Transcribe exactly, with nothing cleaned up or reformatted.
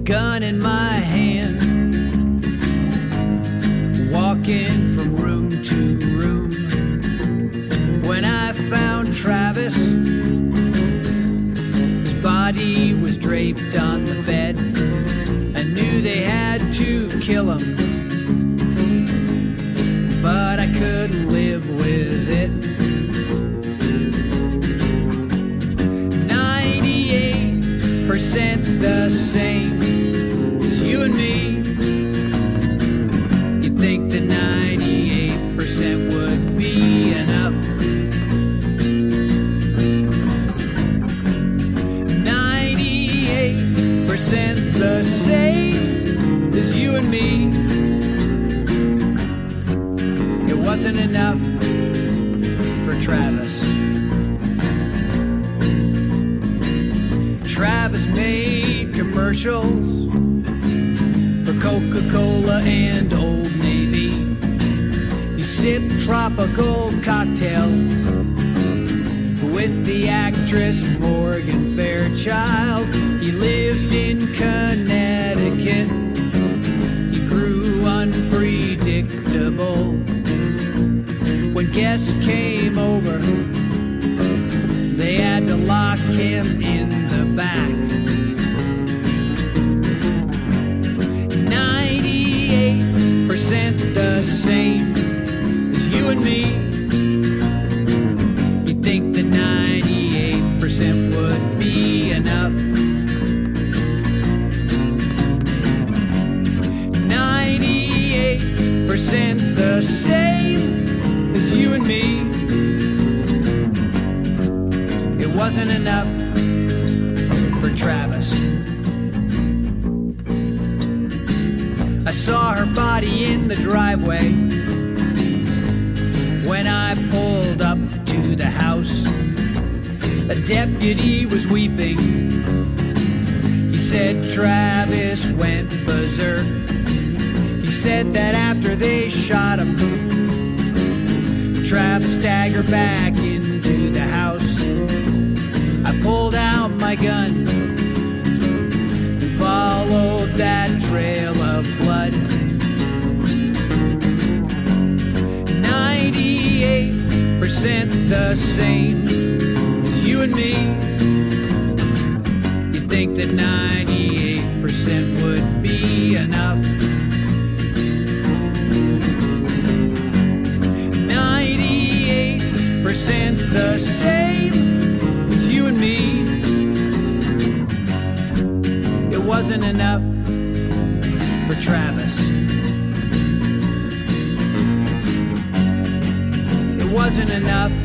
gun in my hand, walking from room to room. When I found Travis, his body was draped on the bed. I knew they had to kill him, but I couldn't live with it. ninety-eight percent the same as you and me. You'd think that ninety-eight percent would be enough. ninety-eight percent the same as you and me. It wasn't enough for Travis. Travis made commercials for Coca-Cola and Old Navy. He sipped tropical cocktails with the actress Morgan Fairchild. He lived in Connecticut. He grew unpredictable. When guests came over, they had to lock him in the back. ninety-eight percent the same as you and me. You'd think that ninety-eight percent would be enough. ninety-eight percent the same as you and me. It wasn't enough for Travis. I saw her body in the driveway when I pulled up to the house. A deputy was weeping. He said Travis went berserk. He said that after they shot him, Travis staggered back into the house. I pulled out my gun and followed that trail of blood. ninety-eight percent the same as you and me. You'd think that ninety-eight percent would be enough. ninety-eight percent the same as you and me. It wasn't enough for Travis. It wasn't enough